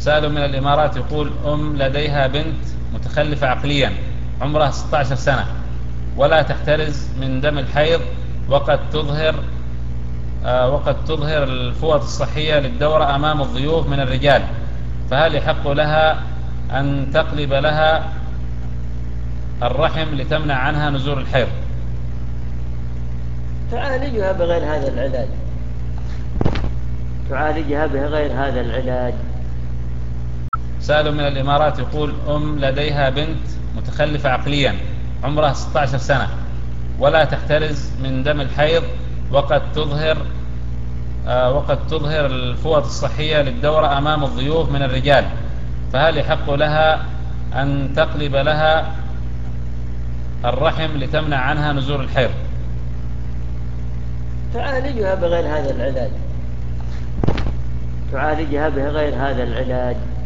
سائل من الإمارات يقول: لديها بنت متخلفة عقليا عمرها 16 سنة ولا تحترز من دم الحيض، وقد تظهر الفوط الصحية للدورة أمام الضيوف من الرجال، فهل يحق لها أن تقلب لها الرحم لتمنع عنها نزول الحيض؟ تعالجها بغير هذا العلاج. سائل من الإمارات يقول: لديها بنت متخلفة عقليا عمرها 16 سنة ولا تحترز من دم الحيض، وقد تظهر الفوط الصحية للدورة أمام الضيوف من الرجال، فهل يحق لها أن تقلب لها الرحم لتمنع عنها نزول الحيض؟ تعالجها بغير هذا العلاج.